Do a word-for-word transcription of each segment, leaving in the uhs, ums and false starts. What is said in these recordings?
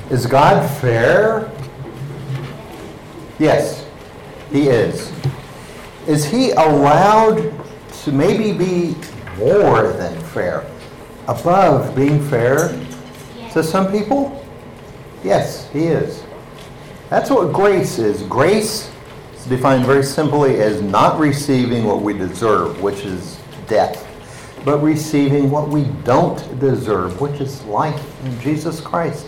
Is God fair? Yes, he is. Is he allowed to maybe be more than fair, above being fair to some people? Yes, he is. That's what grace is. Grace is defined very simply as not receiving what we deserve, which is death, but receiving what we don't deserve, which is life in Jesus Christ.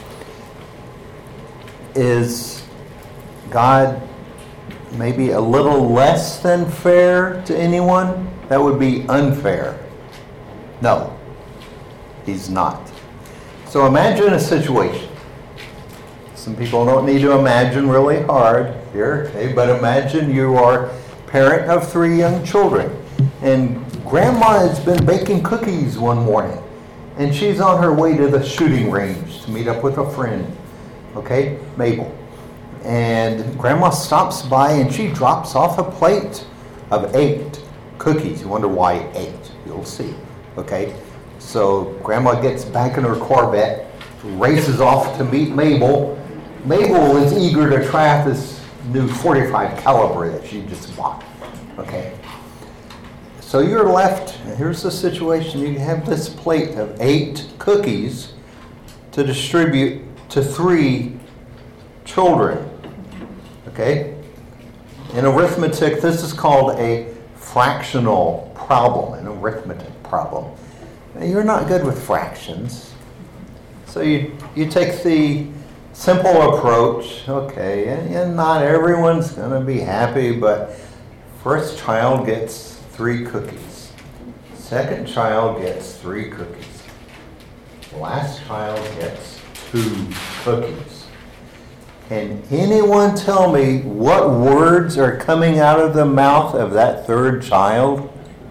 Is God maybe a little less than fair to anyone? That would be unfair. No, he's not. So imagine a situation. Some people don't need to imagine really hard here, okay? But imagine you are parent of three young children, and grandma has been baking cookies one morning, and she's on her way to the shooting range to meet up with a friend, okay, Mabel. And grandma stops by and she drops off a plate of eight cookies. You wonder why eight? You'll see, okay? So grandma gets back in her Corvette, races off to meet Mabel. Mabel is eager to try this new forty-five caliber that she just bought, okay? So you're left, here's the situation. You have this plate of eight cookies to distribute to three children, okay? In arithmetic, this is called a fractional problem, an arithmetic problem. Now, you're not good with fractions. So you, you take the simple approach, okay, and, and not everyone's going to be happy, but first child gets three cookies. Second child gets three cookies. Last child gets two cookies. Can anyone tell me what words are coming out of the mouth of that third child?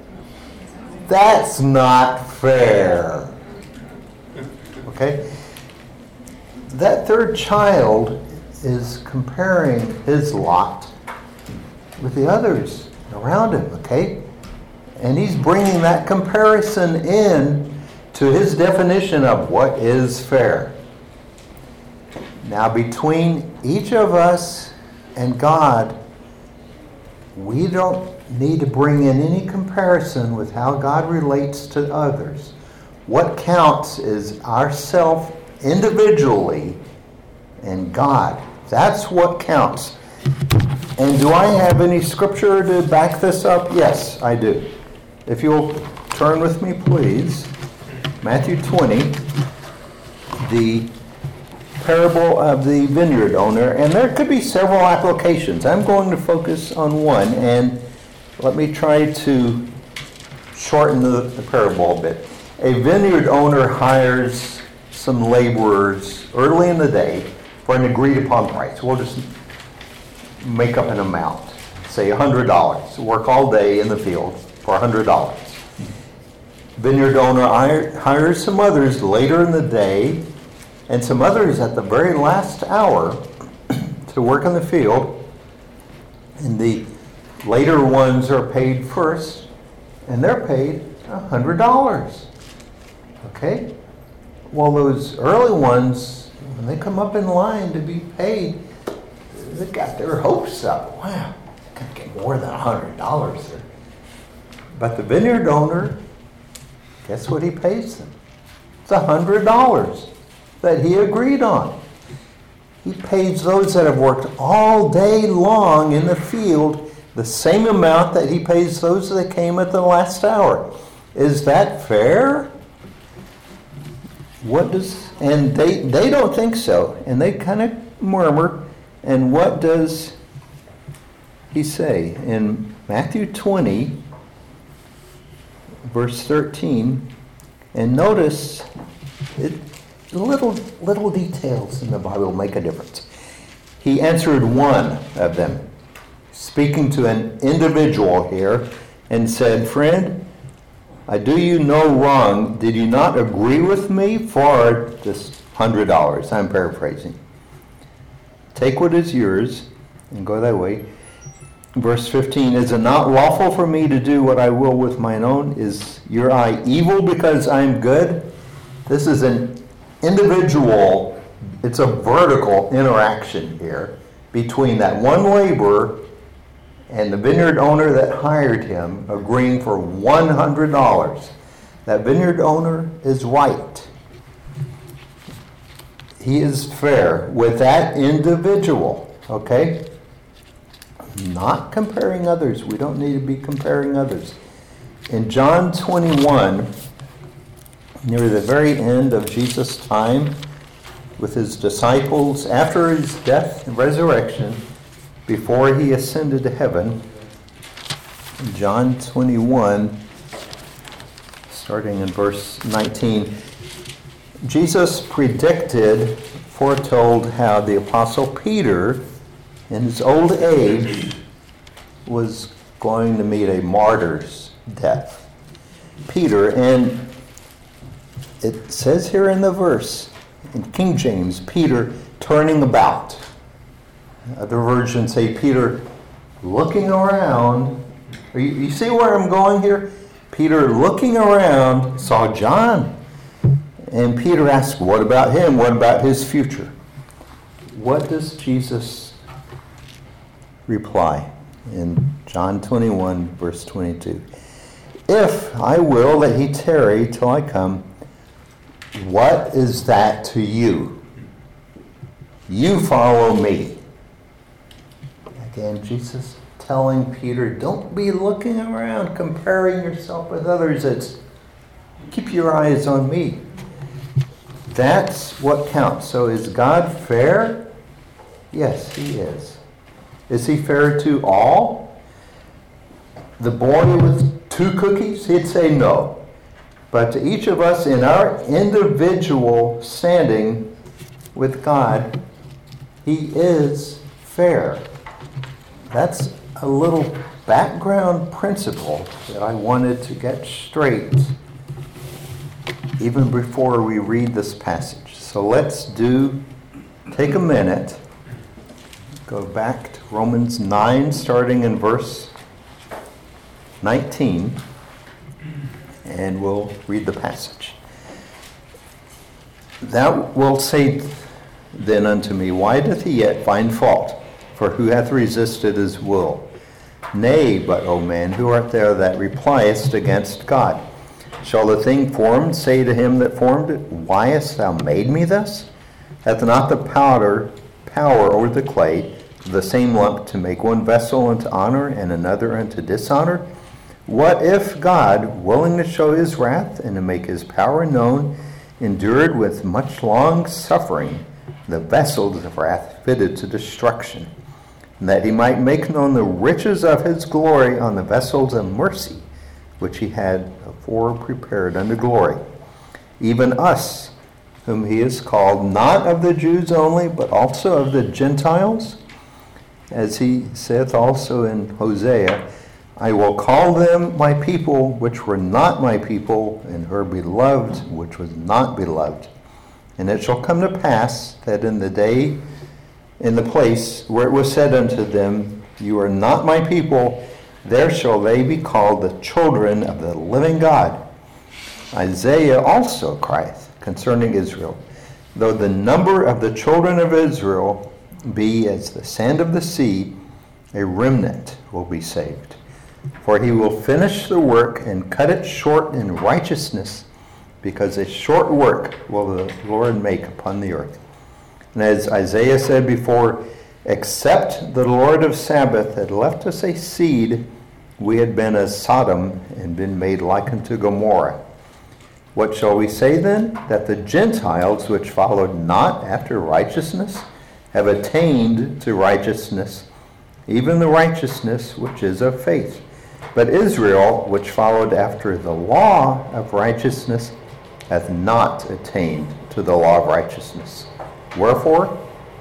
That's not fair. Okay? That third child is comparing his lot with the others around him, okay? And he's bringing that comparison in to his definition of what is fair. Now, between each of us and God, we don't need to bring in any comparison with how God relates to others. What counts is ourself individually and God. That's what counts. And do I have any scripture to back this up? Yes, I do. If you'll turn with me, please. Matthew twenty, the parable of the vineyard owner. And there could be several applications. I'm going to focus on one, and let me try to shorten the, the parable a bit. A vineyard owner hires some laborers early in the day for an agreed upon price. We'll just make up an amount, say one hundred dollars. Work all day in the field for one hundred dollars. Vineyard owner hires some others later in the day and some others at the very last hour to work in the field. And the later ones are paid first, and they're paid one hundred dollars. Okay? Well, those early ones, when they come up in line to be paid, they've got their hopes up. Wow, I could get more than one hundred dollars there. But the vineyard owner, guess what he pays them? It's one hundred dollars that he agreed on. He pays those that have worked all day long in the field the same amount that he pays those that came at the last hour. Is that fair? What does, and they, they don't think so, and they kind of murmur. And what does he say? In Matthew twenty, verse thirteen, and notice it, little, little details in the Bible make a difference. He answered one of them, speaking to an individual here, and said, "Friend, I do you no wrong. Did you not agree with me for this one hundred dollars? I'm paraphrasing. Take what is yours and go that way." Verse fifteen, "Is it not lawful for me to do what I will with mine own? Is your eye evil because I'm good?" This is an individual it's a vertical interaction here between that one laborer and the vineyard owner that hired him, agreeing for one hundred dollars. That vineyard owner is right. He is fair with that individual, okay? Not comparing others. We don't need to be comparing others. In John twenty-one, near the very end of Jesus' time with his disciples, after his death and resurrection, before he ascended to heaven, in John twenty-one, starting in verse nineteen, Jesus predicted, foretold how the Apostle Peter, in his old age, was going to meet a martyr's death. Peter, and it says here in the verse, in King James, Peter turning about. Other versions say Peter looking around. You, you see where I'm going here? Peter looking around saw John. And Peter asked, what about him? What about his future? What does Jesus reply in John twenty-one, verse twenty-two? If I will that he tarry till I come, what is that to you? You follow me. Again, Jesus telling Peter, don't be looking around, comparing yourself with others. It's keep your eyes on me. That's what counts. So is God fair? Yes, he is. Is he fair to all? The boy with two cookies? He'd say no. But to each of us in our individual standing with God, he is fair. That's a little background principle that I wanted to get straight even before we read this passage. So let's do, take a minute, go back to Romans nine, starting in verse nineteen, and we'll read the passage. Thou wilt say then unto me, why doth he yet find fault? For who hath resisted his will? Nay, but, O man, who art thou that repliest against God? Shall the thing formed say to him that formed it, why hast thou made me thus? Hath not the powder power over the clay, the same lump, to make one vessel unto honor and another unto dishonor? What if God, willing to show his wrath and to make his power known, endured with much long suffering the vessels of wrath fitted to destruction, and that he might make known the riches of his glory on the vessels of mercy, which he had before prepared unto glory, even us, whom he has called, not of the Jews only, but also of the Gentiles? As he saith also in Hosea, I will call them my people, which were not my people, and her beloved, which was not beloved. And it shall come to pass that in the day, in the place where it was said unto them, you are not my people, there shall they be called the children of the living God. Isaiah also crieth concerning Israel, though the number of the children of Israel be as the sand of the sea, a remnant will be saved. For he will finish the work and cut it short in righteousness, because a short work will the Lord make upon the earth. And as Isaiah said before, except the Lord of Sabaoth had left us a seed, we had been as Sodom and been made like unto Gomorrah. What shall we say then? That the Gentiles, which followed not after righteousness, have attained to righteousness, even the righteousness which is of faith. But Israel, which followed after the law of righteousness, hath not attained to the law of righteousness. Wherefore?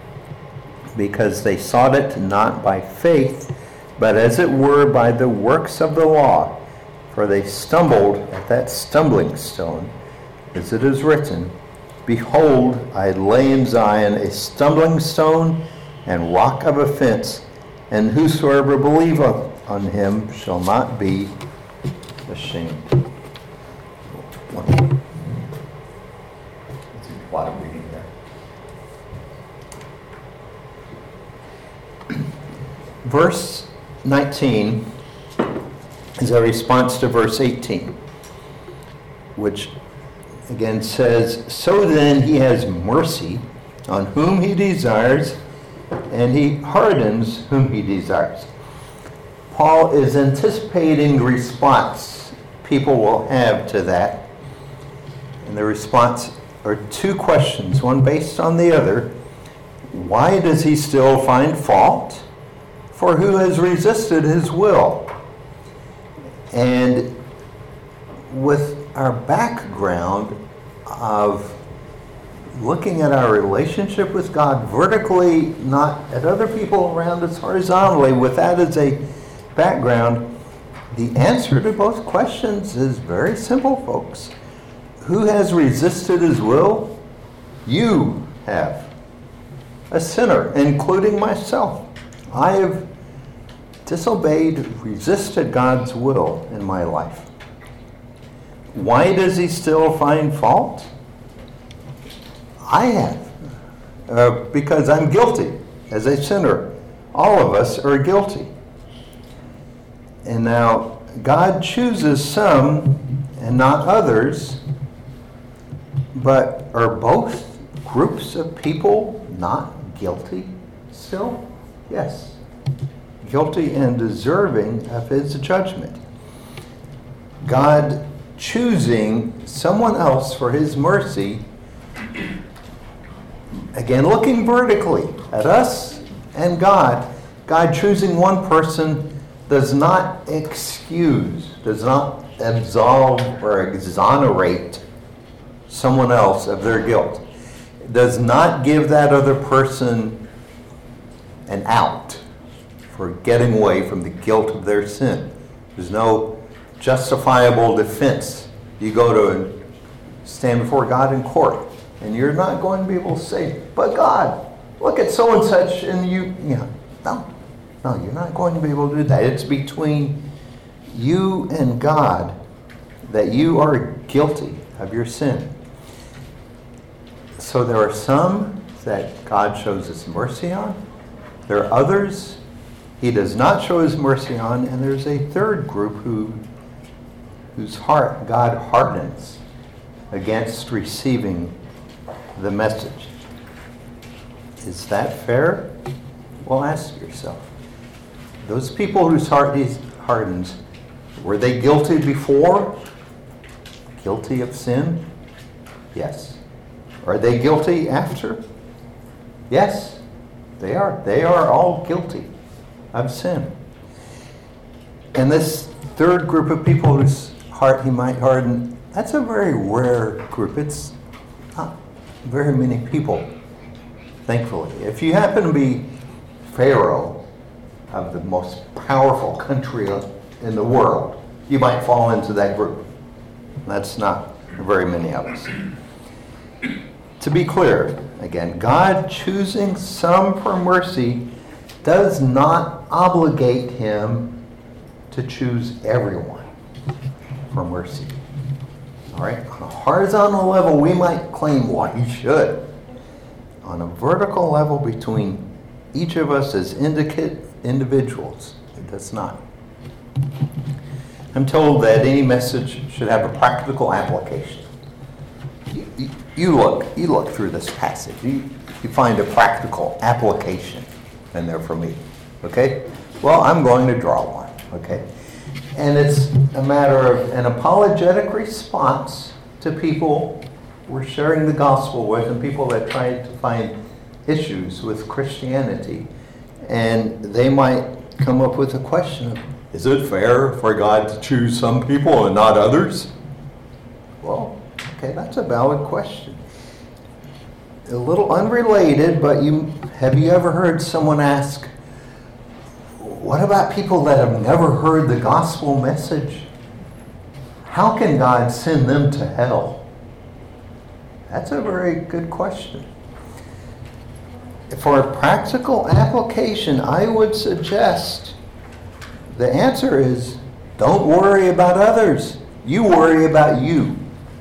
Because they sought it not by faith, but as it were by the works of the law. For they stumbled at that stumbling stone, as it is written, behold, I lay in Zion a stumbling stone and rock of offense, and whosoever believeth on him shall not be ashamed. There's a lot of reading there. Verse nineteen is a response to verse eighteen, which again says, "So then he has mercy on whom he desires, and he hardens whom he desires." Paul is anticipating the response people will have to that. And the response are two questions, one based on the other. Why does he still find fault? For who has resisted his will? And with our background of looking at our relationship with God vertically, not at other people around us horizontally, with that as a background, the answer to both questions is very simple, folks. Who has resisted his will? You have. A sinner, including myself. I have disobeyed, resisted God's will in my life. Why does he still find fault? I have. Uh, because I'm guilty as a sinner. All of us are guilty. And now, God chooses some and not others, but are both groups of people not guilty still? Yes. Guilty and deserving of his judgment. God choosing someone else for his mercy, again looking vertically at us and God, God choosing one person does not excuse, does not absolve or exonerate someone else of their guilt. It does not give that other person an out for getting away from the guilt of their sin. There's no justifiable defense. You go to and stand before God in court, and you're not going to be able to say, "But God, look at so and such," and you, you know, no. No, you're not going to be able to do that. It's between you and God that you are guilty of your sin. So there are some that God shows his mercy on. There are others he does not show his mercy on. And there's a third group who, whose heart God hardens against receiving the message. Is that fair? Well, ask yourself. Those people whose heart he hardens, were they guilty before? Guilty of sin? Yes. Are they guilty after? Yes, they are. They are all guilty of sin. And this third group of people whose heart he might harden, that's a very rare group. It's not very many people, thankfully. If you happen to be Pharaoh, of the most powerful country in the world, you might fall into that group. That's not very many of us. To be clear, again, God choosing some for mercy does not obligate him to choose everyone for mercy. All right? On a horizontal level, we might claim, well, he should. On a vertical level, between each of us as indicate individuals, it does not. I'm told that any message should have a practical application. You, you, you look, you look through this passage. You, you find a practical application in there for me. Okay? Well, I'm going to draw one. Okay? And it's a matter of an apologetic response to people we're sharing the gospel with and people that try to find issues with Christianity. And they might come up with a question of, is it fair for God to choose some people and not others? Well, okay, that's a valid question. A little unrelated, but you have you ever heard someone ask, what about people that have never heard the gospel message? How can God send them to hell? That's a very good question. For a practical application, I would suggest the answer is, don't worry about others. You worry about you.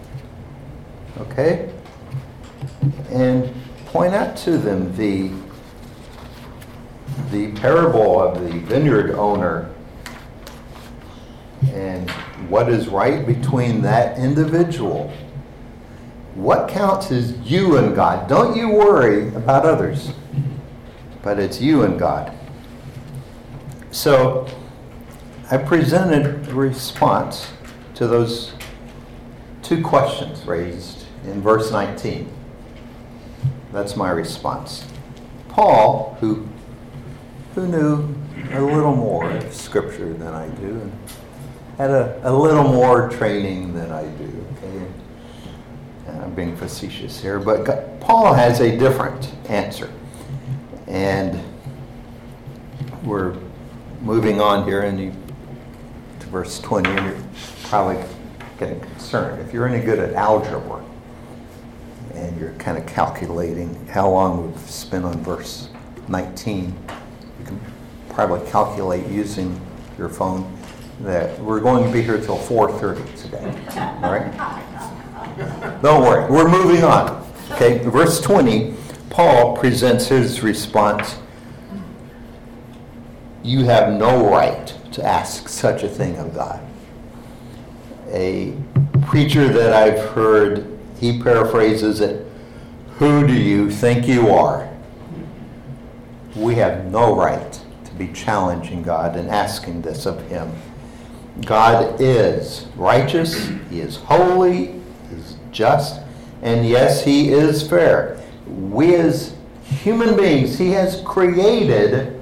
Okay? And point out to them the the parable of the vineyard owner and what is right between that individual. What counts is you and God. Don't you worry about others, but it's you and God. So I presented a response to those two questions raised in verse nineteen. That's my response. Paul, who who knew a little more of Scripture than I do, and had a, a little more training than I do, okay? And I'm being facetious here, but God, Paul has a different answer. And we're moving on here and you, to verse twenty, and you're probably getting concerned. If you're any good at algebra, and you're kind of calculating how long we've spent on verse nineteen, you can probably calculate using your phone that we're going to be here till four thirty today. All right? Don't worry, we're moving on. Okay, verse twenty, Paul presents his response. You have no right to ask such a thing of God. A preacher that I've heard, he paraphrases it, who do you think you are? We have no right to be challenging God and asking this of him. God is righteous, he is holy, he is just, and yes, he is fair. We as human beings, he has created,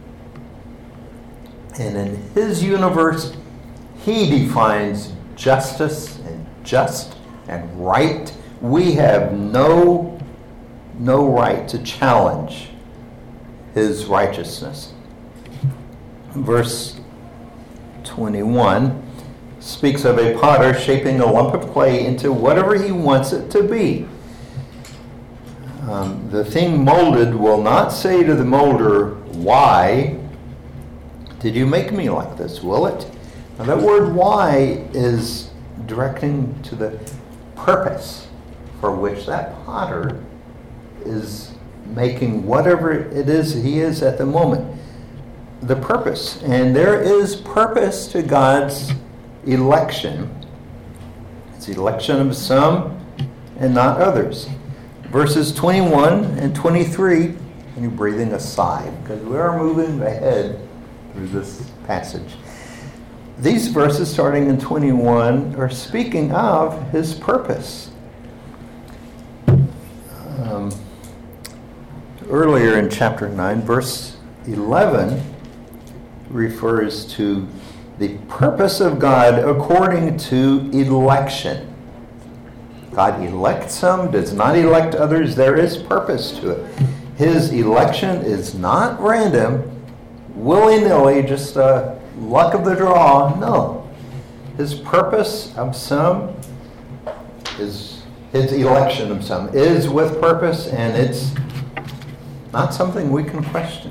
and in his universe, he defines justice and just and right. We have no, no right to challenge his righteousness. Verse twenty-one speaks of a potter shaping a lump of clay into whatever he wants it to be. Um, the thing molded will not say to the molder, why did you make me like this, will it? Now that word why is directing to the purpose for which that potter is making whatever it is he is at the moment. The purpose. And there is purpose to God's election. It's election of some and not others. Verses twenty-one and twenty-three, and you're breathing a sigh because we are moving ahead through this passage. These verses starting in twenty-one are speaking of his purpose. Um, earlier in chapter nine, verse eleven refers to the purpose of God according to election. God elects some, does not elect others. There is purpose to it. His election is not random, willy-nilly, just a luck of the draw. No. His purpose of some is, his election of some is with purpose, and it's not something we can question.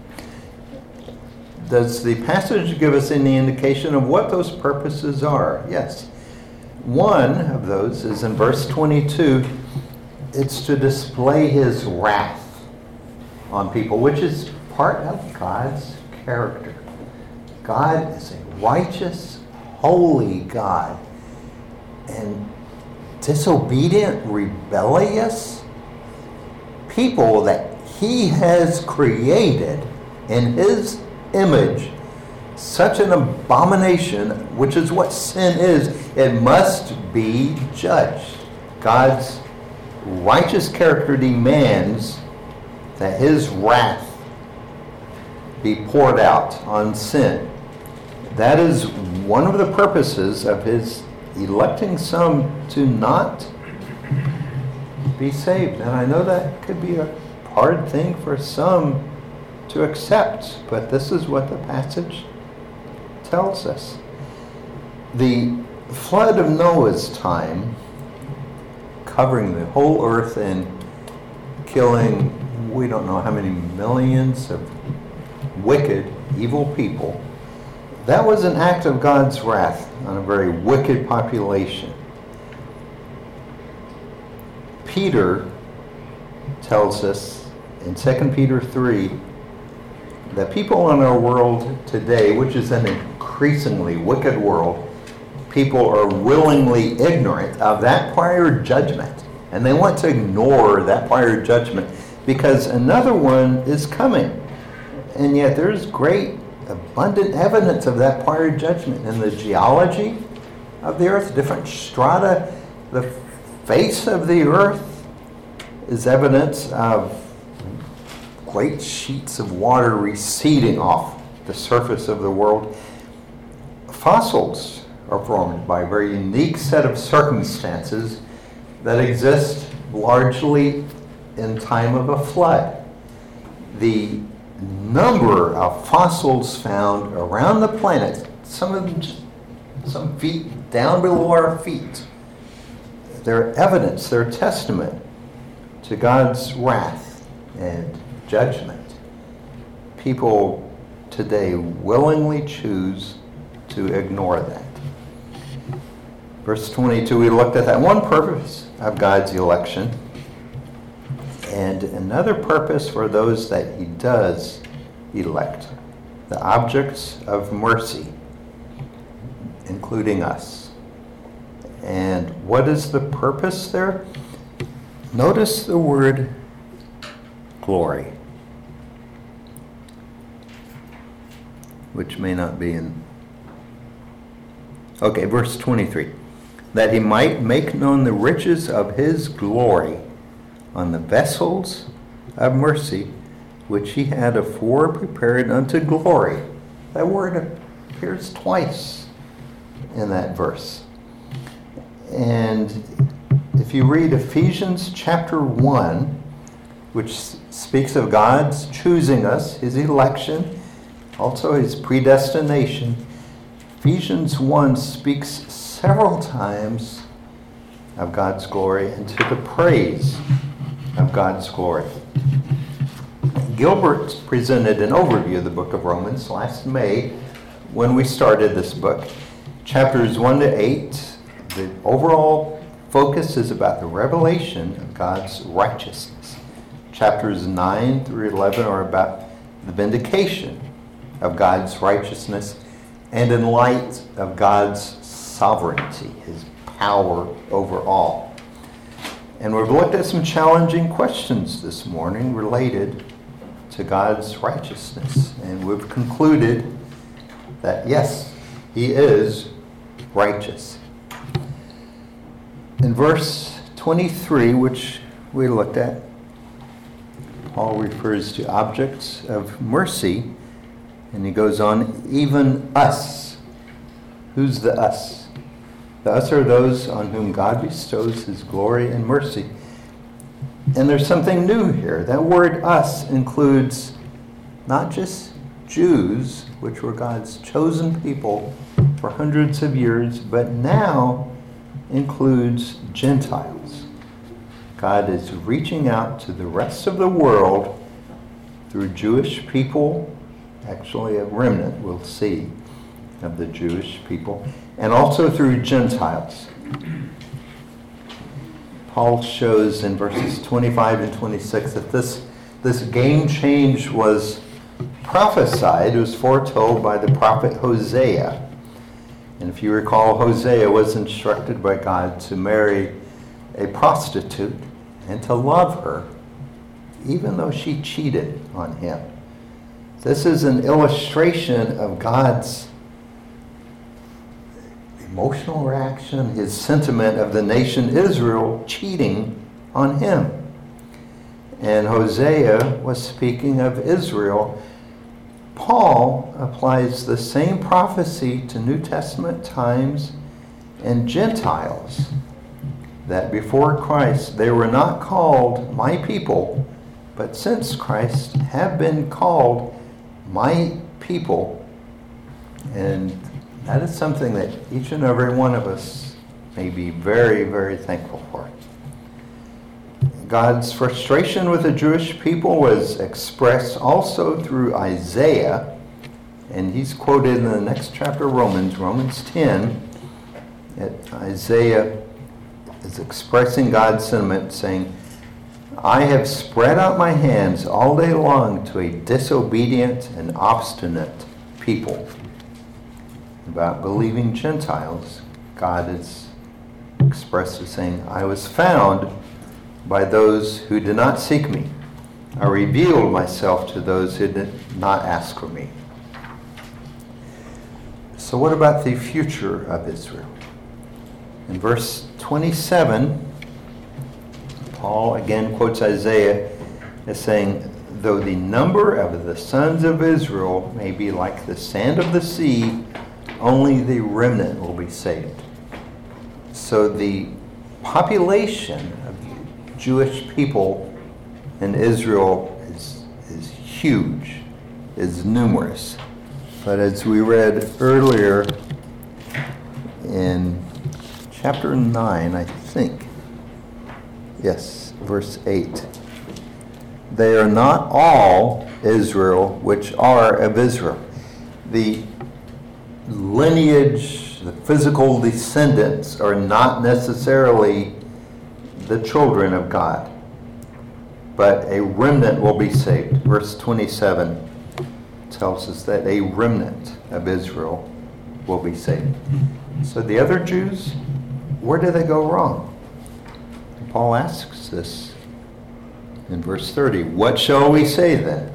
Does the passage give us any indication of what those purposes are? Yes. One of those is in verse twenty-two. It's to display his wrath on people, which is part of God's character. God is a righteous, holy God. And disobedient, rebellious people that he has created in his image, such an abomination, which is what sin is, it must be judged. God's righteous character demands that his wrath be poured out on sin. That is one of the purposes of his electing some to not be saved. And I know that could be a hard thing for some to accept, but this is what the passage tells us. The flood of Noah's time, covering the whole earth and killing, we don't know how many millions of wicked, evil people, that was an act of God's wrath on a very wicked population. Peter tells us in Second Peter three The people in our world today, which is an increasingly wicked world, people are willingly ignorant of that prior judgment. And they want to ignore that prior judgment because another one is coming. And yet there's great, abundant evidence of that prior judgment in the geology of the earth, different strata. The face of the earth is evidence of great sheets of water receding off the surface of the world. Fossils are formed by a very unique set of circumstances that exist largely in time of a flood. The number of fossils found around the planet, some of them just some feet down below our feet, they're evidence, they're testament to God's wrath and judgment. People today willingly choose to ignore that. Verse twenty-two, we looked at that one purpose of God's election and another purpose for those that he does elect, the objects of mercy, including us. And what is the purpose there? Notice the word glory, which may not be in. Okay, verse twenty-three. That he might make known the riches of his glory on the vessels of mercy, which he had afore prepared unto glory. That word appears twice in that verse. And if you read Ephesians chapter one, which speaks of God's choosing us, his election, also his predestination, Ephesians one speaks several times of God's glory and to the praise of God's glory. Gilbert presented an overview of the book of Romans last May when we started this book. Chapters one to eight, the overall focus is about the revelation of God's righteousness. Chapters nine through eleven are about the vindication of God's righteousness and in light of God's sovereignty, his power over all. And we've looked at some challenging questions this morning related to God's righteousness. And we've concluded that, yes, he is righteous. In verse twenty-three, which we looked at, Paul refers to objects of mercy, and he goes on, even us. Who's the us? The us are those on whom God bestows his glory and mercy. And there's something new here. That word us includes not just Jews, which were God's chosen people for hundreds of years, but now includes Gentiles. God is reaching out to the rest of the world through Jewish people, actually a remnant we'll see of the Jewish people, and also through Gentiles. Paul shows in verses twenty-five and twenty-six that this, this game change was prophesied, it was foretold by the prophet Hosea. And if you recall, Hosea was instructed by God to marry a prostitute and to love her, even though she cheated on him. This is an illustration of God's emotional reaction, his sentiment of the nation Israel cheating on him. And Hosea was speaking of Israel. Paul applies the same prophecy to New Testament times and Gentiles, that before Christ they were not called my people, but since Christ have been called my people. And that is something that each and every one of us may be very, very thankful for. God's frustration with the Jewish people was expressed also through Isaiah, and he's quoted in the next chapter of Romans, Romans ten. That Isaiah is expressing God's sentiment, saying, I have spread out my hands all day long to a disobedient and obstinate people. About believing Gentiles, God is expressed as saying, I was found by those who did not seek me. I revealed myself to those who did not ask for me. So what about the future of Israel? In verse twenty-seven, Paul again quotes Isaiah as saying, though the number of the sons of Israel may be like the sand of the sea, only the remnant will be saved. So the population of Jewish people in Israel is, is huge, is numerous. But as we read earlier in chapter nine, I think, yes, verse eight, they are not all Israel which are of Israel. The lineage, the physical descendants are not necessarily the children of God, but a remnant will be saved. Verse twenty-seven tells us that a remnant of Israel will be saved. So the other Jews, where did they go wrong? Paul asks this in verse thirty. What shall we say then?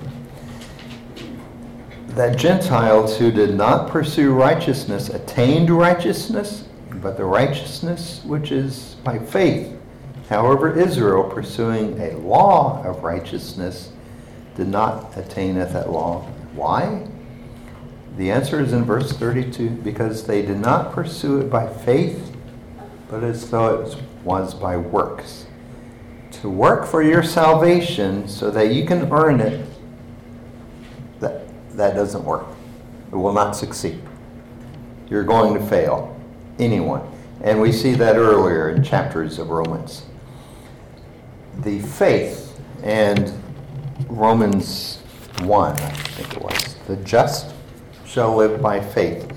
That Gentiles who did not pursue righteousness attained righteousness, but the righteousness which is by faith. However, Israel, pursuing a law of righteousness, did not attain at that law. Why? The answer is in verse thirty-two, because they did not pursue it by faith, but as though it was by works. To work for your salvation so that you can earn it, that, that doesn't work. It will not succeed. You're going to fail. Anyone. And we see that earlier in chapters of Romans. The faith, and Romans one, I think it was, the just shall live by faith.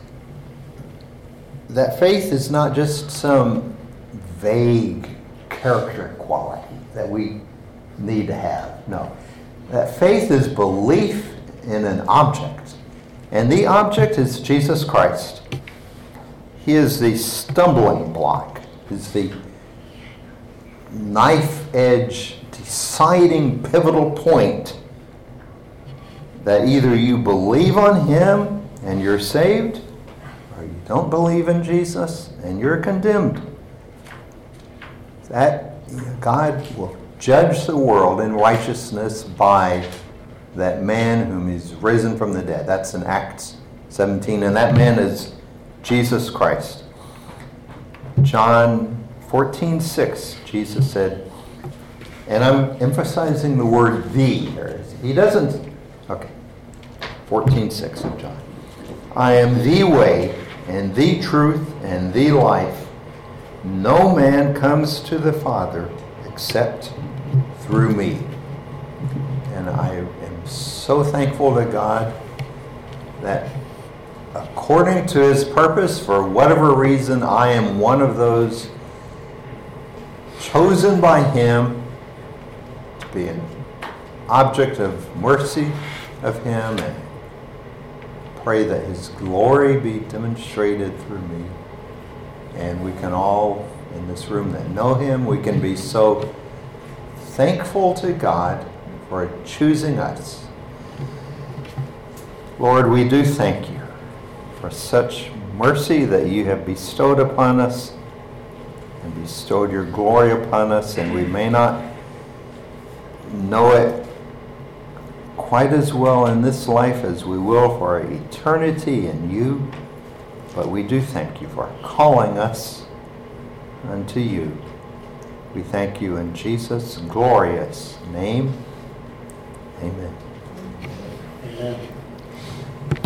That faith is not just some vague character quality that we need to have. No. That faith is belief in an object. And the object is Jesus Christ. He is the stumbling block. He's the knife edge, deciding pivotal point that either you believe on him and you're saved, or you don't believe in Jesus and you're condemned. That God will judge the world in righteousness by that man whom he's risen from the dead. That's in Acts seventeen, and that man is Jesus Christ. John fourteen six, Jesus said, and I'm emphasizing the word "the" here. He doesn't, okay, fourteen six of John. I am the way, and the truth, and the life. No man comes to the Father except through me. And I am so thankful to God that according to his purpose, for whatever reason, I am one of those chosen by him to be an object of mercy of him, and pray that his glory be demonstrated through me. And we can all, in this room that know him, we can be so thankful to God for choosing us. Lord, we do thank you for such mercy that you have bestowed upon us and bestowed your glory upon us, and we may not know it quite as well in this life as we will for eternity in you, but we do thank you for calling us unto you. We thank you in Jesus' glorious name. Amen. Amen.